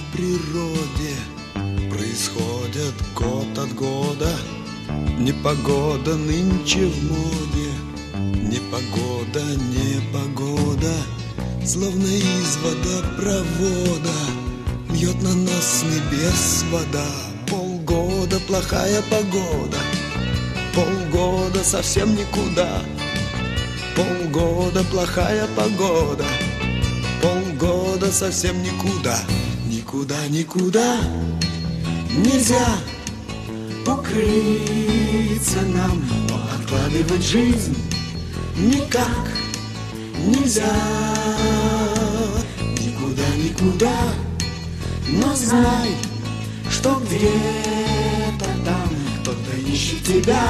в природе происходят год от года. Непогода нынче в моде, непогода, непогода, словно из водопровода льет на нас с небес вода. Полгода плохая погода, полгода совсем никуда. Полгода плохая погода, полгода совсем никуда. Никуда, никуда нельзя укрыться нам, но откладывать жизнь никак нельзя. Никуда, никуда, но знай, что где-то там кто-то ищет тебя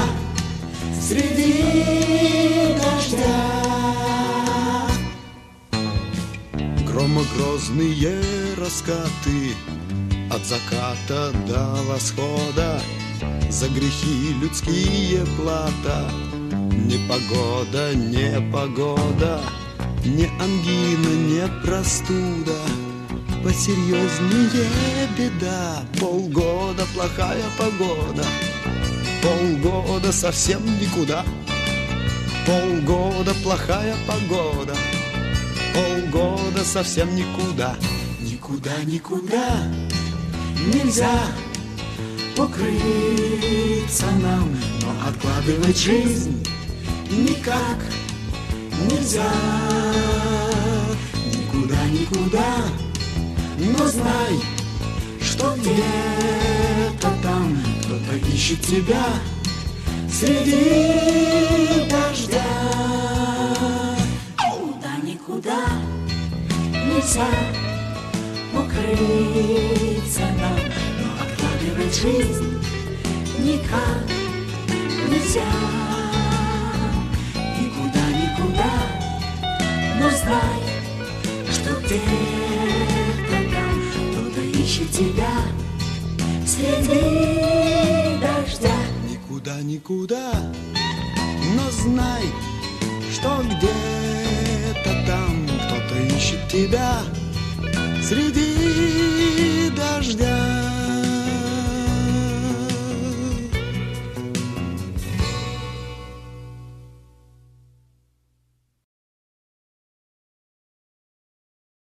среди дождя. Громогрозные раскаты от заката до восхода, за грехи людские плата. Непогода, непогода, не ангина, не простуда, посерьезнее беда. Полгода плохая погода, полгода совсем никуда. Полгода плохая погода, полгода совсем никуда. Никуда, никуда нельзя укрыться нам, но откладывать жизнь никак нельзя. Никуда, никуда, но знай, что где-то там кто-то ищет тебя среди дождя. Никуда, никуда нельзя укрыться нам, но откладывать жизнь никак нельзя. Никуда, никуда, но знай, что где-то там кто-то ищет тебя среди дождя. Никуда, никуда, но знай, что где-то там кто-то ищет тебя среди